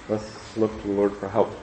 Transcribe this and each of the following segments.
Let's look to the Lord for help.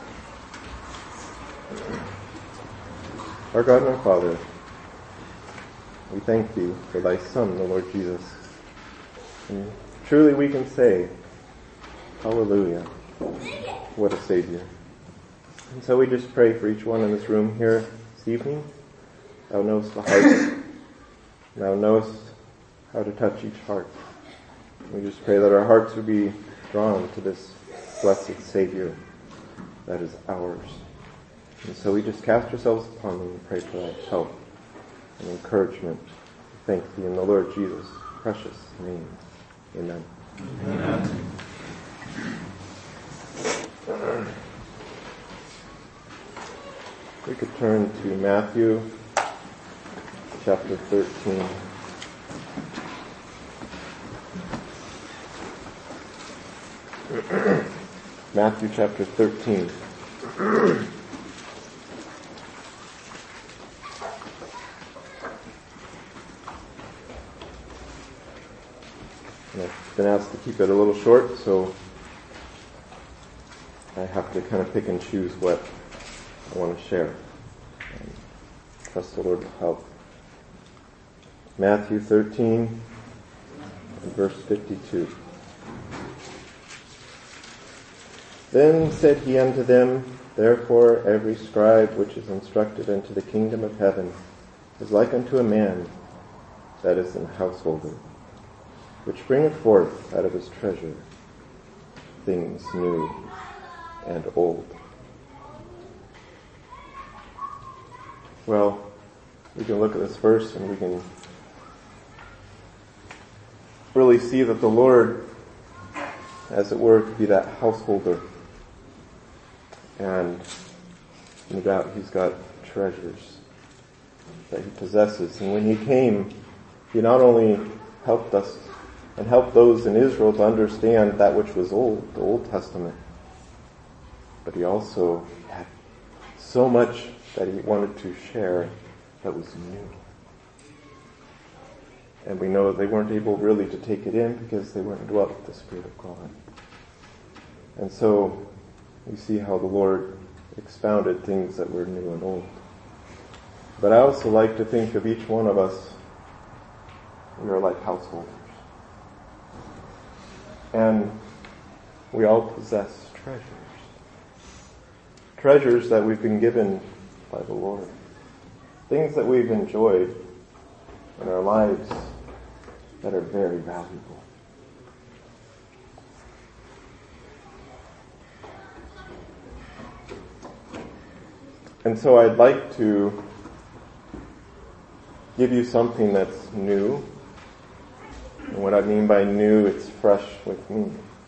Our God and our Father, we thank Thee for Thy Son, the Lord Jesus. And truly we can say, hallelujah, what a Savior. And so we just pray for each one in this room here this evening. Thou knowest the heart. Thou knowest how to touch each heart. We just pray that our hearts would be drawn to this blessed Savior that is ours. And so we just cast ourselves upon Thee and pray for Thy help and encouragement. Thank Thee in the Lord Jesus' precious name. Amen. Amen. We could turn to Matthew chapter 13. Matthew chapter 13. And I've been asked to keep it a little short, so I have to kind of pick and choose what I want to share. And trust the Lord to help. Matthew 13 and verse 52. Then said he unto them, Therefore every scribe which is instructed unto the kingdom of heaven is like unto a man that is an householder, which bringeth forth out of his treasure things new and old. Well, we can look at this verse and we can really see that the Lord, as it were, could be that householder. And no doubt He's got treasures that He possesses. And when He came, He not only helped us and helped those in Israel to understand that which was old, the Old Testament, but He also had so much that He wanted to share that was new. And we know they weren't able really to take it in because they weren't dwelt with the Spirit of God. And so we see how the Lord expounded things that were new and old. But I also like to think of each one of us, we are like householders. And we all possess treasures. Treasures that we've been given by the Lord. Things that we've enjoyed in our lives that are very valuable. And so I'd like to give you something that's new. And what I mean by new, it's fresh with me.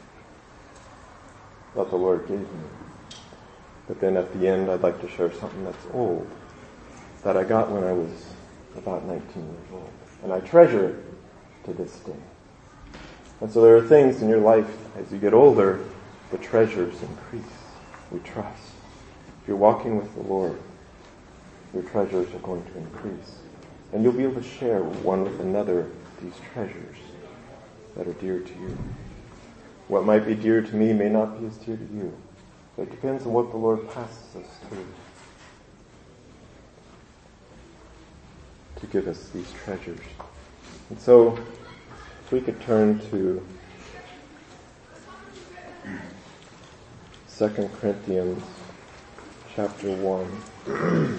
What the Lord gave me. But then at the end, I'd like to share something that's old, that I got when I was about 19 years old. And I treasure it to this day. And so there are things in your life, as you get older, the treasures increase. We trust. If you're walking with the Lord, your treasures are going to increase. And you'll be able to share one with another these treasures that are dear to you. What might be dear to me may not be as dear to you. But it depends on what the Lord passes us through to give us these treasures. And so, if we could turn to 2 Corinthians chapter 1.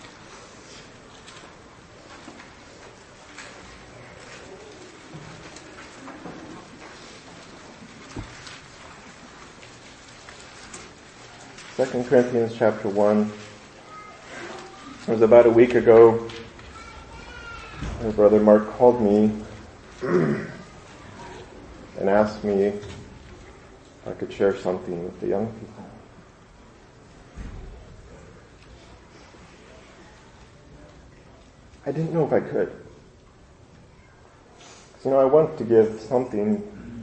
Second Corinthians chapter 1. It was about a week ago. My brother Mark called me and asked me if I could share something with the young people. I didn't know if I could. So, I want to give something.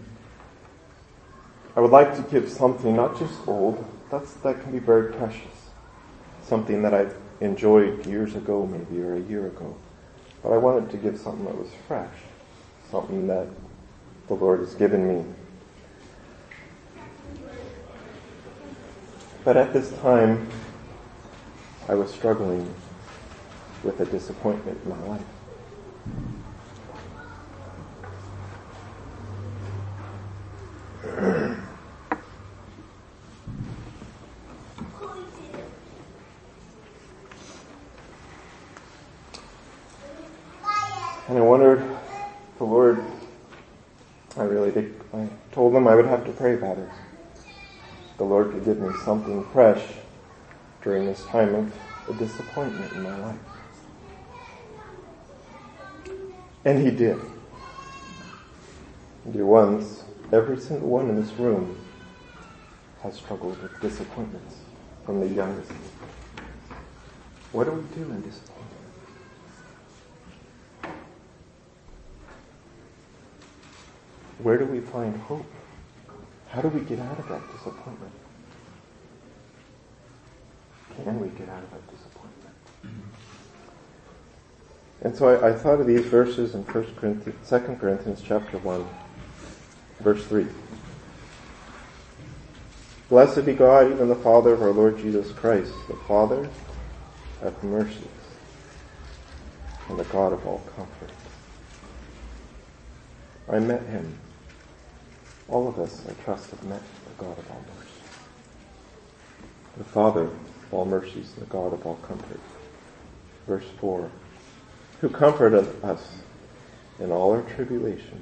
I would like to give something not just old, that can be very precious. Something that I've enjoyed years ago maybe, or a year ago. But I wanted to give something that was fresh. Something that the Lord has given me. But at this time, I was struggling with a disappointment in my life. And I wondered, the Lord, I told him I would have to pray about it. The Lord could give me something fresh during this time of a disappointment in my life. And he did. Dear ones, every single one in this room has struggled with disappointments from the youngest. What do we do in disappointment? Where do we find hope? How do we get out of that disappointment? Can we get out of that disappointment? And so I thought of these verses in 2 Corinthians chapter 1, verse 3. Blessed be God, even the Father of our Lord Jesus Christ, the Father of mercies and the God of all comfort. I met him. All of us, I trust, have met the God of all mercy. The Father of all mercies, the God of all comfort. Verse 4. Who comforted us in all our tribulation,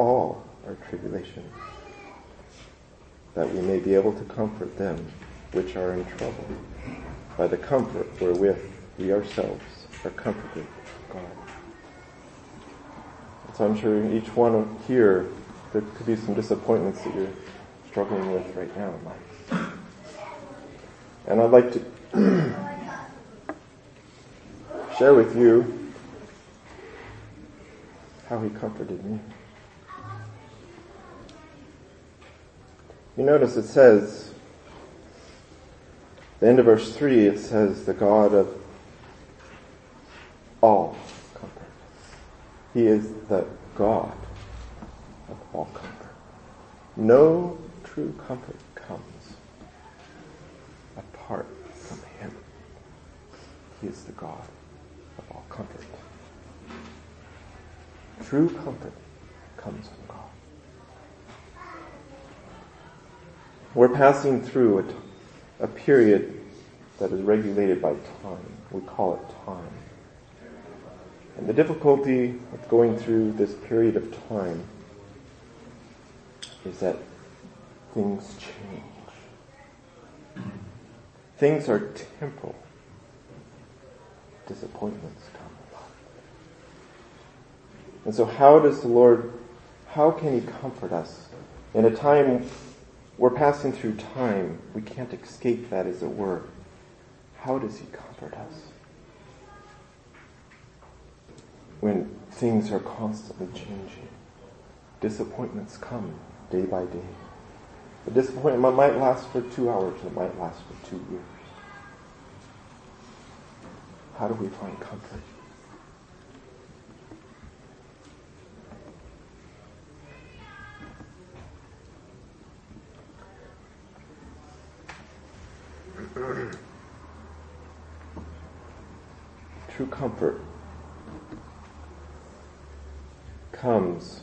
that we may be able to comfort them which are in trouble, by the comfort wherewith we ourselves are comforted of God. And so I'm sure each one here, there could be some disappointments that you're struggling with right now in life. And I'd like to share with you how he comforted me. You notice it says, the end of verse 3, it says, the God of all comfort. He is the God of all comfort. No true comfort comes apart from him. He is the God of all comfort. True comfort comes from God. We're passing through a period that is regulated by time. We call it time. And the difficulty of going through this period of time is that things change. Things are temporal. Disappointments come. And so how can he comfort us? In a time, we're passing through time, we can't escape that, as it were. How does he comfort us? When things are constantly changing, disappointments come day by day. The disappointment might last for 2 hours, it might last for 2 years. How do we find comfort? True comfort comes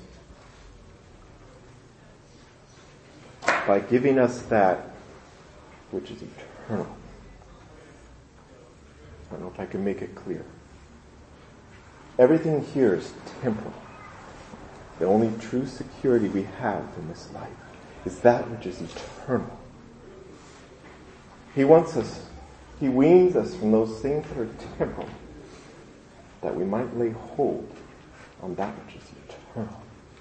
by giving us that which is eternal. I don't know if I can make it clear. Everything here is temporal. The only true security we have in this life is that which is eternal. He weans us from those things that are temporal, that we might lay hold on that which is eternal.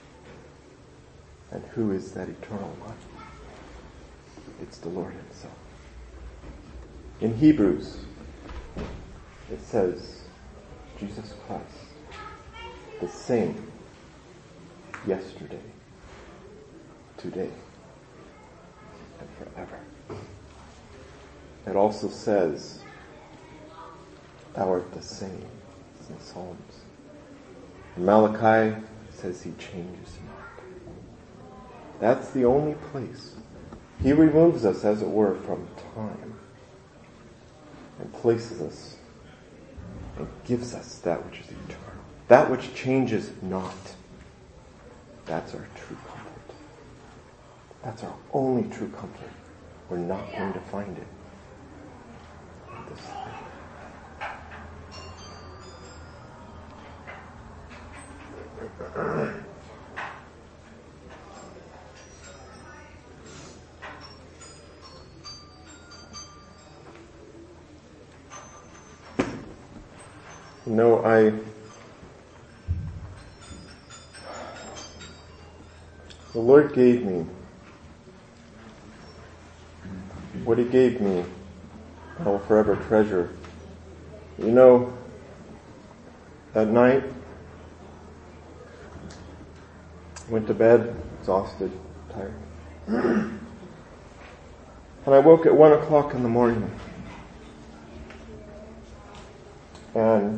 And who is that eternal one? It's the Lord himself. In Hebrews, it says, Jesus Christ, the same yesterday, today, and forever. It also says, thou art the same. It's in Psalms. In Malachi, it says he changes not. That's the only place He removes us, as it were, from time and places us and gives us that which is eternal, that which changes not. That's our true comfort. That's our only true comfort. We're not going to find it in this life. The Lord gave me what He gave me, I will forever treasure. At night, went to bed, exhausted, tired. And I woke at 1 o'clock in the morning. And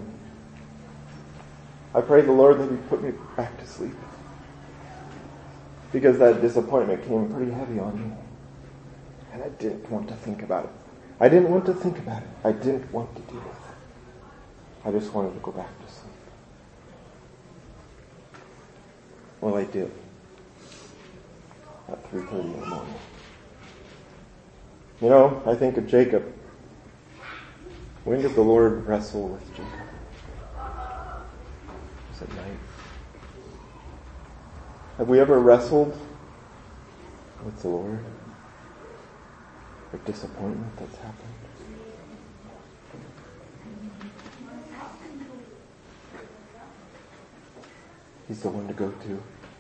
I prayed the Lord that He'd put me back to sleep. Because that disappointment came pretty heavy on me. And I didn't want to think about it. I didn't want to think about it. I didn't want to deal with it. I just wanted to go back to sleep. Well, I did. At 3:30 in the morning. I think of Jacob. When did the Lord wrestle with Jacob? It was at night. Have we ever wrestled with the Lord? A disappointment that's happened? He's the one to go to.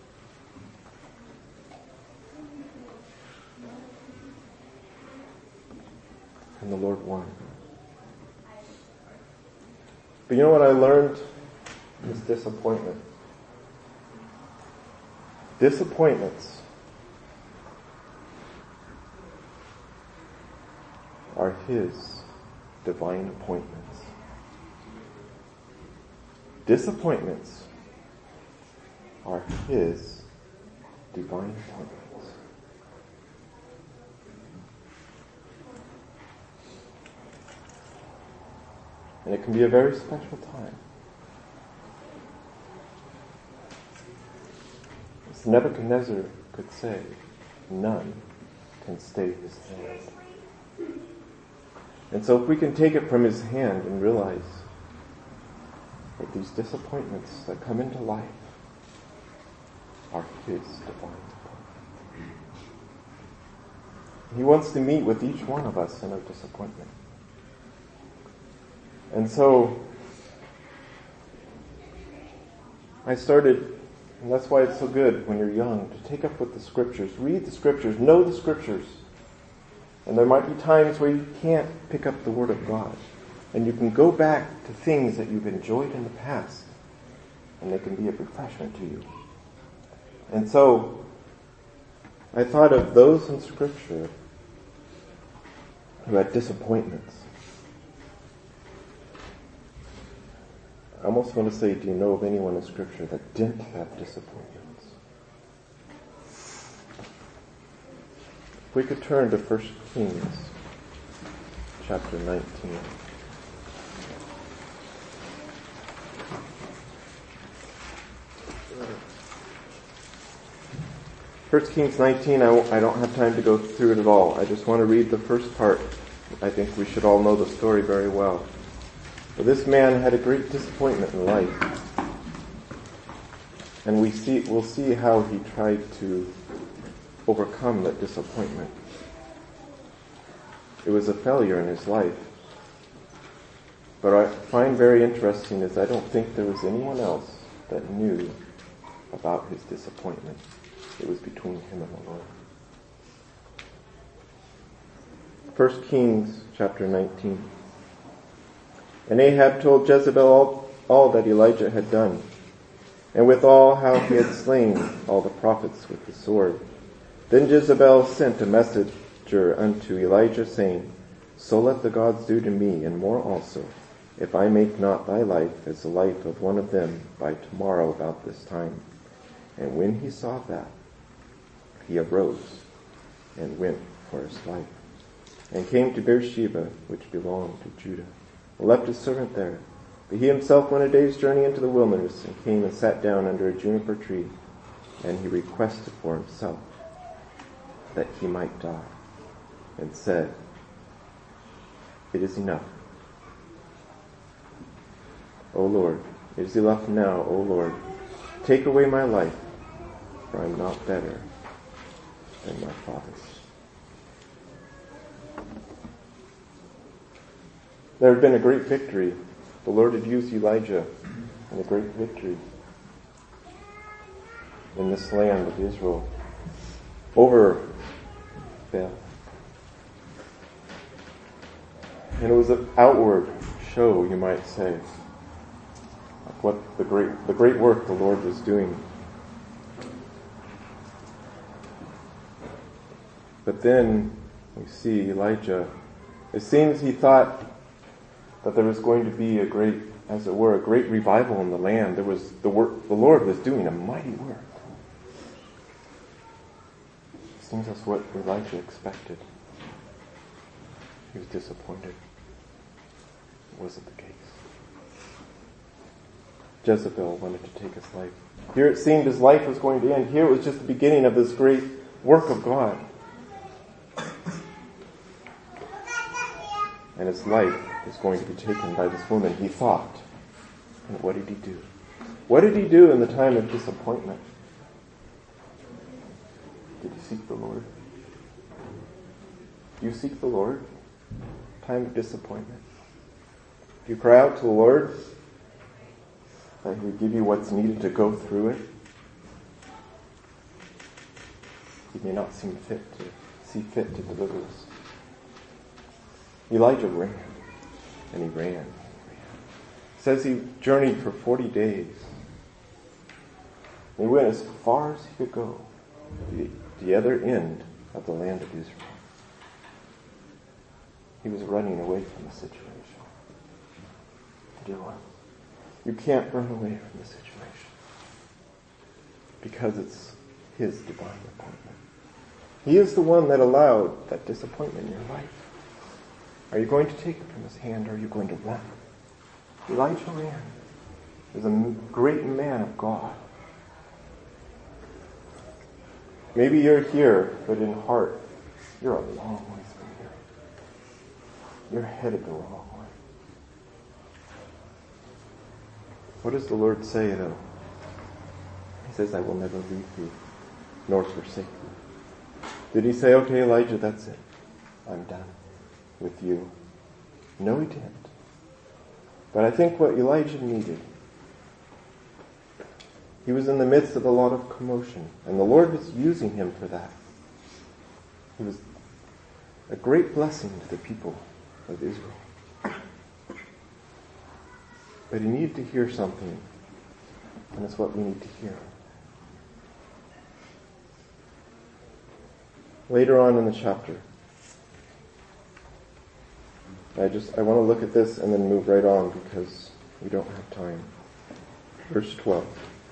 And the Lord won. But you know what I learned in this disappointment? Disappointments are His divine appointments. Disappointments are His divine appointments. And it can be a very special time. As Nebuchadnezzar could say, none can stay His hand. And so if we can take it from His hand and realize that these disappointments that come into life are His divine appointment. He wants to meet with each one of us in our disappointment. And so I started, and that's why it's so good when you're young, to take up with the Scriptures, read the Scriptures, know the Scriptures. And there might be times where you can't pick up the Word of God. And you can go back to things that you've enjoyed in the past, and they can be a refreshment to you. And so I thought of those in Scripture who had disappointments. I almost want to say, do you know of anyone in Scripture that didn't have disappointments? If we could turn to 1 Kings chapter 19. 1 Kings 19, I don't have time to go through it at all. I just want to read the first part. I think we should all know the story very well. But this man had a great disappointment in life. And we'll see how he tried to overcome that disappointment. It was a failure in his life. But I find very interesting is I don't think there was anyone else that knew about his disappointment. It was between him and the Lord. 1 Kings chapter 19. And Ahab told Jezebel all that Elijah had done, and withal how he had slain all the prophets with the sword. Then Jezebel sent a messenger unto Elijah, saying, So let the gods do to me, and more also, if I make not thy life as the life of one of them by tomorrow about this time. And when he saw that, he arose and went for his life, and came to Beersheba, which belonged to Judah, and left his servant there. But he himself went a day's journey into the wilderness, and came and sat down under a juniper tree, and he requested for himself that he might die, and said, "It is enough. O Lord, it is enough now, O Lord. Take away my life, for I am not better than my fathers." There had been a great victory. The Lord had used Elijah in a great victory in this land of Israel over Baal. And it was an outward show, you might say, of what the great work the Lord was doing. But then we see Elijah, it seems he thought that there was going to be a great revival in the land. There was the Lord was doing a mighty work. It seems that's what Elijah expected. He was disappointed. It wasn't the case. Jezebel wanted to take his life. Here it seemed his life was going to end. Here it was just the beginning of this great work of God. And his life was going to be taken by this woman, he thought. And what did he do? What did he do in the time of disappointment? Did he seek the Lord? Do you seek the Lord? Time of disappointment. Do you cry out to the Lord that he would give you what's needed to go through it? He may not see fit to deliver us. Elijah ran, and he ran. It says he journeyed for 40 days. He went as far as he could go to the other end of the land of Israel. He was running away from the situation. Dear one, you can't run away from the situation because it's his divine appointment. He is the one that allowed that disappointment in your life. Are you going to take it from his hand, or are you going to run? Elijah ran. He was a great man of God. Maybe you're here, but in heart, you're a long ways from here. You're headed the wrong way. What does the Lord say, though? He says, "I will never leave you, nor forsake you." Did he say, "Okay, Elijah, that's it. I'm done with you"? No, he didn't. But I think what Elijah needed, he was in the midst of a lot of commotion, and the Lord was using him for that. He was a great blessing to the people of Israel. But he needed to hear something, and it's what we need to hear. Later on in the chapter, I want to look at this and then move right on because we don't have time. Verse 12.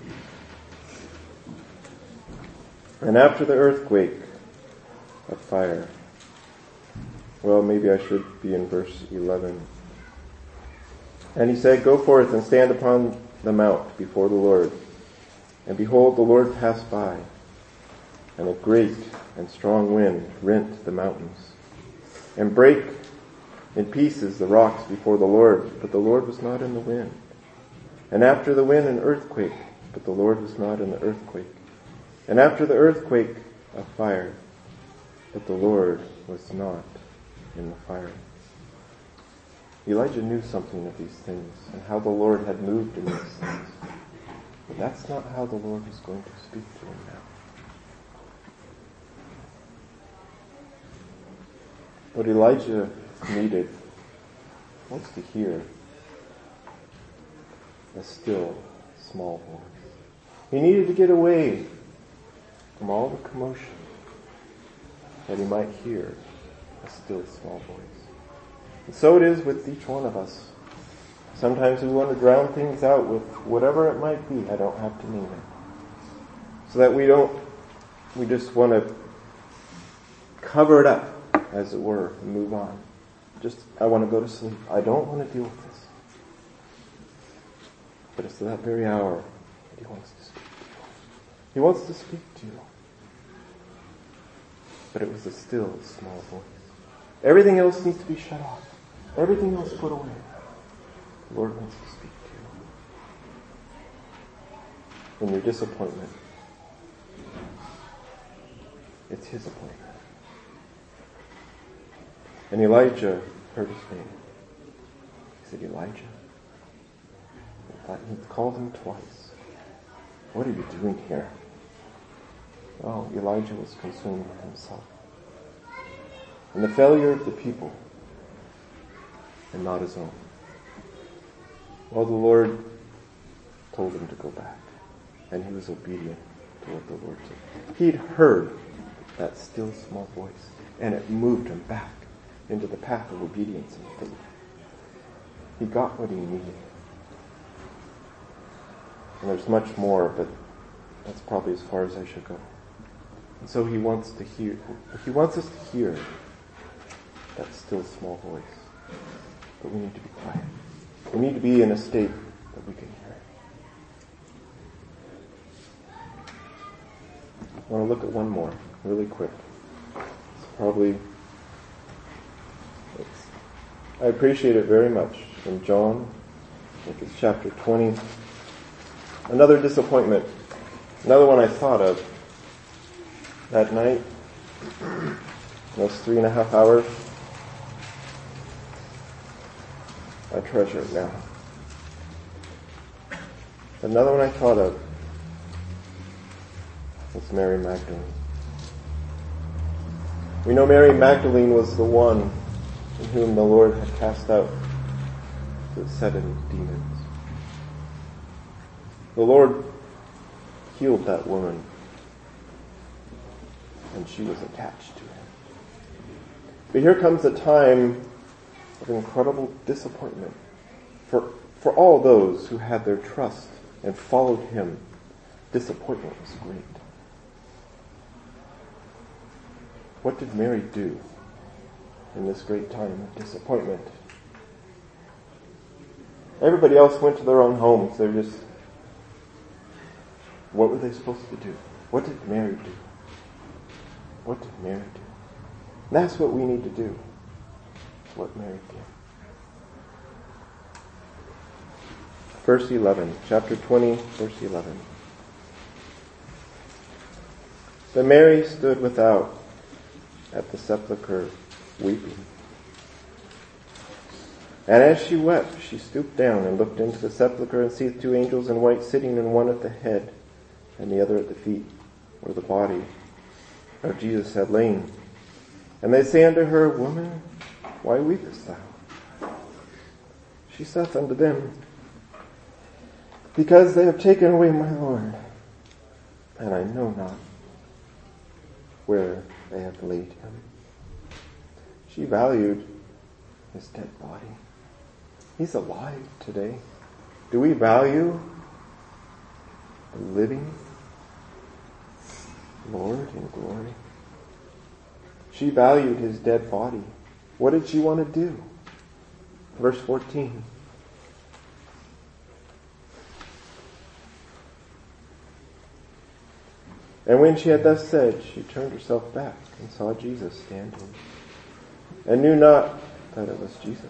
And after the earthquake, a fire. Well, maybe I should be in verse 11. And he said, "Go forth and stand upon the mount before the Lord. And behold, the Lord passed by, and a great and strong wind rent the mountains, and brake in pieces the rocks before the Lord, but the Lord was not in the wind. And after the wind an earthquake, but the Lord was not in the earthquake. And after the earthquake a fire, but the Lord was not in the fire." Elijah knew something of these things and how the Lord had moved in these things. But that's not how the Lord was going to speak to him now. What Elijah needed was to hear a still, small voice. He needed to get away from all the commotion that he might hear a still, small voice. And so it is with each one of us. Sometimes we want to drown things out with whatever it might be. I don't have to name it. So that we just want to cover it up as it were, and move on. I want to go to sleep. I don't want to deal with this. But it's that very hour that he wants to speak to you. He wants to speak to you. But it was a still, small voice. Everything else needs to be shut off. Everything else put away. The Lord wants to speak to you. In your disappointment, it's his appointment. And Elijah heard his name. He said, Elijah. He called him twice. What are you doing here? Oh, Elijah was consumed with himself. And the failure of the people, and not his own. Well, the Lord told him to go back. And he was obedient to what the Lord said. He'd heard that still small voice, and it moved him back into the path of obedience and faith. He got what he needed. And there's much more, but that's probably as far as I should go. And so he wants us to hear that still small voice. But we need to be quiet. We need to be in a state that we can hear it. I want to look at one more, really quick. I appreciate it very much. From John, I think it's chapter 20. Another disappointment. Another one I thought of that night. Those 3.5 hours. I treasure it now. Another one I thought of was Mary Magdalene. We know Mary Magdalene was the one in whom the Lord had cast out the 7 demons. The Lord healed that woman, and she was attached to him. But here comes a time of incredible disappointment for all those who had their trust and followed him. Disappointment was great. What did Mary do in this great time of disappointment? Everybody else went to their own homes. What were they supposed to do? What did Mary do? What did Mary do? And that's what we need to do. What Mary did. Verse 11, chapter 20, verse 11. But Mary stood without at the sepulchre, weeping. And as she wept, she stooped down and looked into the sepulchre, and seeth 2 angels in white sitting, and one at the head, and the other at the feet, where the body of Jesus had lain. And they say unto her, Woman, why weepest thou? She saith unto them, Because they have taken away my Lord, and I know not where they have laid him. She valued his dead body. He's alive today. Do we value the living Lord in glory? She valued his dead body. What did she want to do? Verse 14. And when she had thus said, she turned herself back and saw Jesus standing, and knew not that it was Jesus.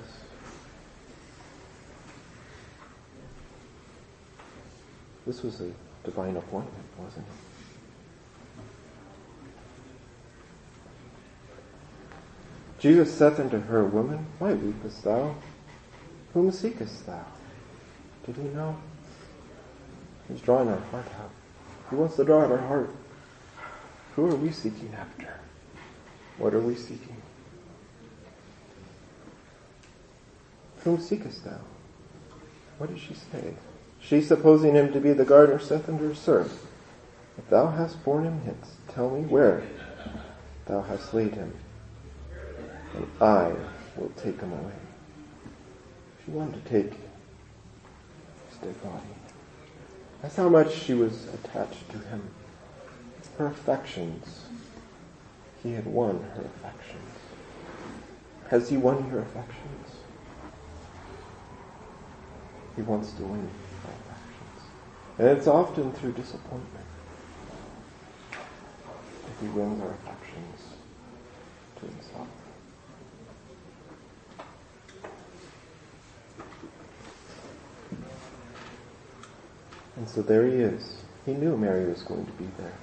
This was a divine appointment, wasn't it? Jesus saith unto her, Woman, why weepest thou? Whom seekest thou? Did he know? He's drawing our heart out. He wants to draw out our heart. Who are we seeking after? What are we seeking? Whom seekest thou? What did she say? She, supposing him to be the gardener, saith unto her, Sir, if thou hast borne him hence, tell me where thou hast laid him, and I will take him away. She wanted to take his dead body. That's how much she was attached to him. Her affections. He had won her affections. Has he won your affections? He wants to win our affections. And it's often through disappointment that he wins our affections to himself. And so there he is. He knew Mary was going to be there.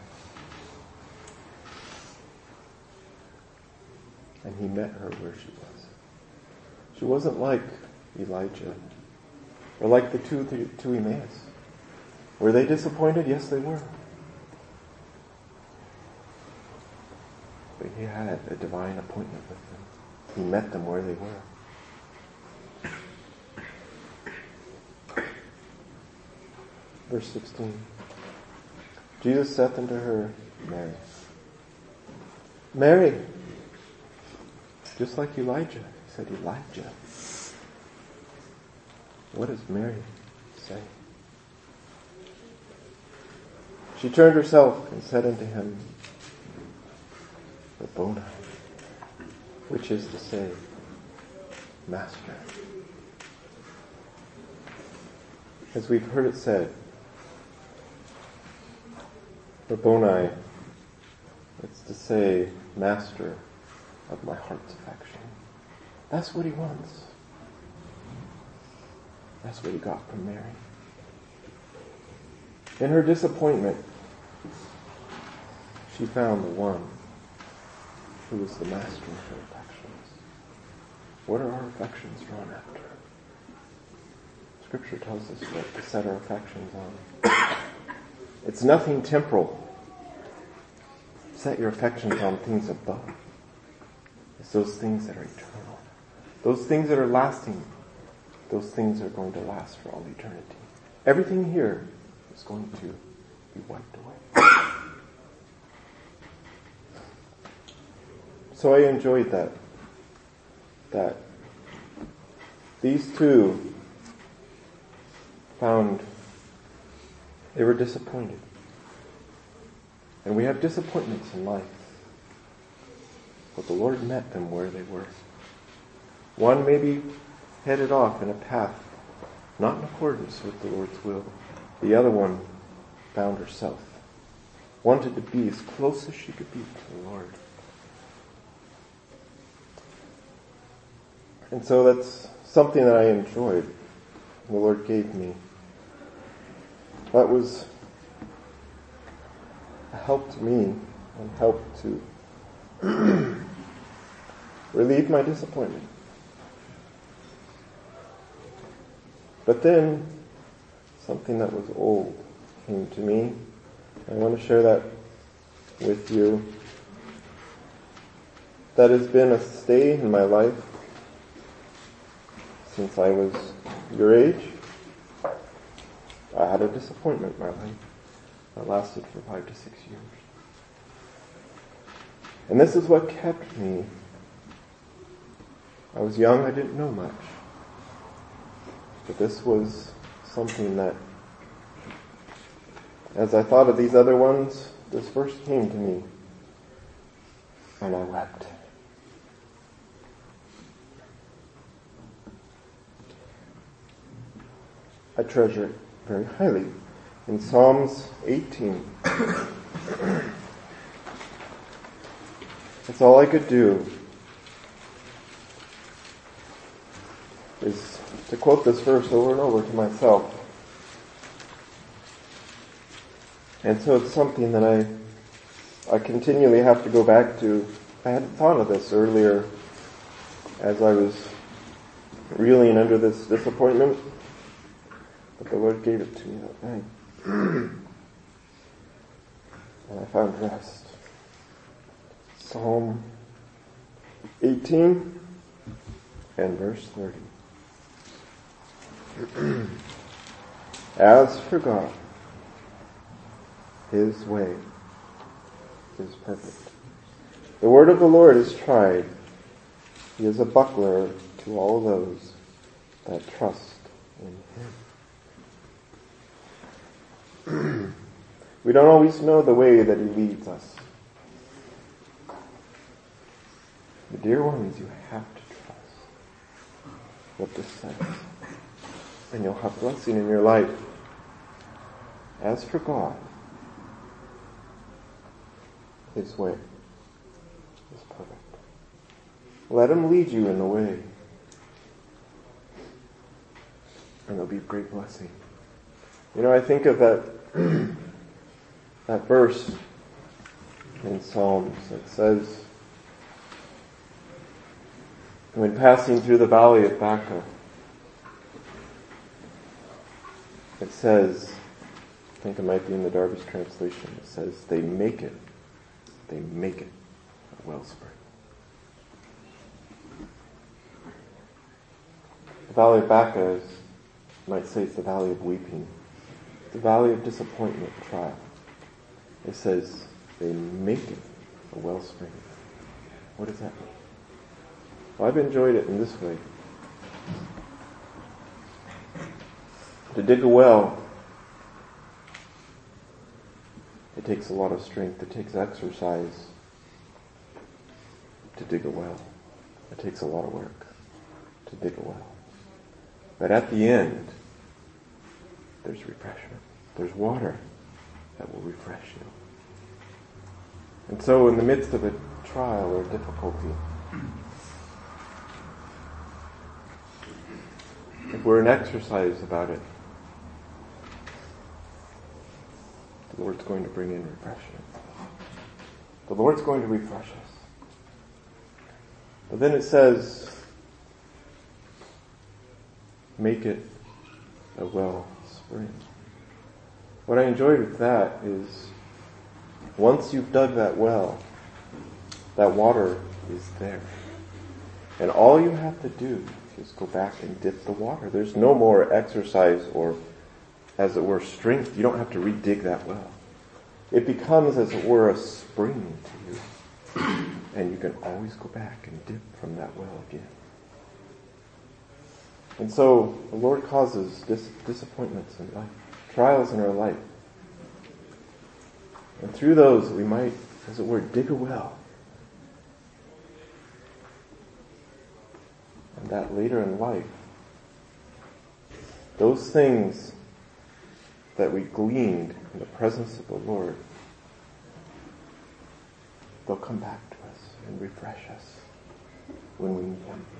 And he met her where she was. She wasn't like Elijah or like the two to Emmaus. Were they disappointed? Yes, they were. But he had a divine appointment with them. He met them where they were. Verse 16. Jesus saith unto her, Mary. Mary. Just like Elijah. He said, Elijah. What does Mary say? She turned herself and said unto him, Rabboni, which is to say, Master. As we've heard it said, Rabboni, it's to say, Master of my heart's affection. That's what he wants. That's what he got from Mary. In her disappointment, she found the one who was the master of her affections. What are our affections drawn after? Scripture tells us what to set our affections on. It's nothing temporal. Set your affections on things above. It's those things that are eternal. Those things that are lasting. Those things are going to last for all eternity. Everything here is going to be wiped away. So I enjoyed that these two found they were disappointed. And we have disappointments in life. But the Lord met them where they were. One maybe headed off in a path not in accordance with the Lord's will. The other one found herself. Wanted to be as close as she could be to the Lord. And so that's something that I enjoyed. The Lord gave me. That was a help to me and help to relieve my disappointment. But then something that was old came to me. I want to share that with you. That has been a stay in my life since I was your age. I had a disappointment in my life that lasted for 5 to 6 years. And this is what kept me. I was young, I didn't know much. But this was something that, as I thought of these other ones, this verse came to me, and I wept. I treasure it very highly. In Psalms 18, that's all I could do is to quote this verse over and over to myself. And so it's something that I continually have to go back to. I hadn't thought of this earlier as I was reeling under this disappointment, but the Lord gave it to me that night. And I found rest. Psalm 18 and verse 30. As for God, His way is perfect. The word of the Lord is tried. He is a buckler to all those that trust in Him. We don't always know the way that He leads us. But dear ones, you have to trust. what this says. And you'll have blessing in your life. As for God, His way is perfect. Let Him lead you in the way. And there'll be great blessing. You know, I think of that that verse in Psalms that says, when passing through the valley of Baca, it says, I think it might be in the Darby's translation, it says, they make it a wellspring. The valley of Baca is, you might say, it's the valley of weeping. It's the valley of disappointment, trial. It says, they make it a wellspring. What does that mean? Well, I've enjoyed it in this way. To dig a well, it takes a lot of strength. It takes exercise to dig a well. It takes a lot of work to dig a well. But at the end, there's refreshment. There's water that will refresh you. And so in the midst of a trial or difficulty, if we're in exercise about it, the Lord's going to bring in refreshment. The Lord's going to refresh us. But then it says, make it a wellspring. What I enjoyed with that is, once you've dug that well, that water is there. And all you have to do is go back and dip the water. There's no more exercise or, as it were, strength. You don't have to redig that well. It becomes, as it were, a spring to you. And you can always go back and dip from that well again. And so the Lord causes disappointments in life, trials in our life. And through those we might, as it were, dig a well. And that later in life, those things that we gleaned in the presence of the Lord, they'll come back to us and refresh us when we need them.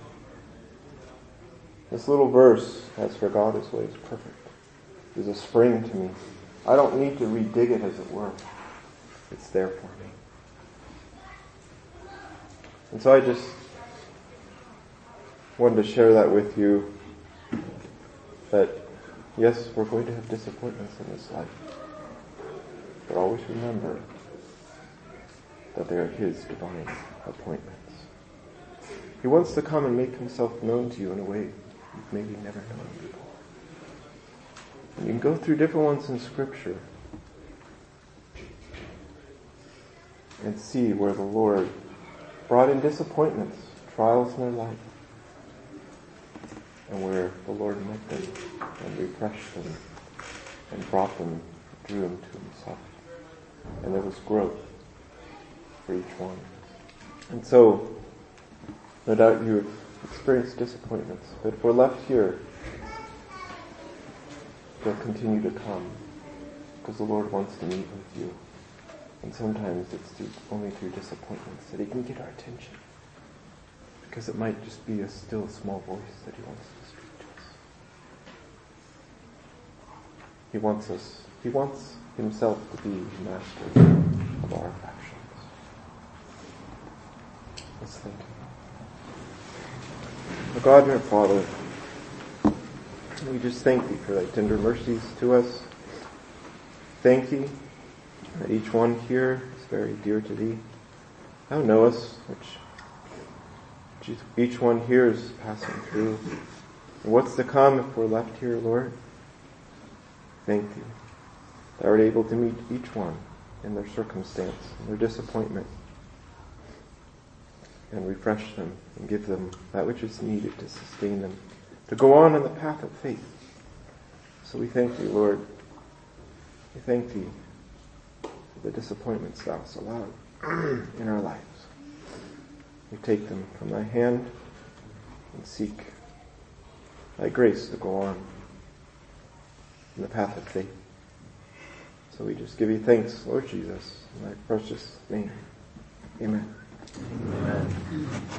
This little verse, as for God His way is perfect, is a spring to me. I don't need to redig it, as it were. It's there for me. And so I just wanted to share that with you, that yes, we're going to have disappointments in this life, but always remember that they are His divine appointments. He wants to come and make Himself known to you in a way you've maybe never known before. And you can go through different ones in Scripture and see where the Lord brought in disappointments, trials in their life, and where the Lord met them and refreshed them and brought them, drew them to Himself. And there was growth for each one. And so, no doubt you have experienced disappointments, but if we're left here, they'll continue to come because the Lord wants to meet with you. And sometimes it's only through disappointments that He can get our attention, because it might just be a still small voice that He wants to speak to us. He wants Himself to be master of our affections. Let's think. Our God and our Father, we just thank Thee for Thy tender mercies to us. Thank Thee that each one here is very dear to Thee. Thou knowest which each one here is passing through. And what's to come if we're left here, Lord? Thank Thee. Thou art able to meet each one in their circumstance, in their disappointment, and refresh them and give them that which is needed to sustain them, to go on in the path of faith. So we thank Thee, Lord. We thank Thee for the disappointments Thou hast allowed in our lives. We take them from Thy hand and seek thy grace to go on in the path of faith. So we just give you thanks, Lord Jesus, in thy precious name. Amen. Amen.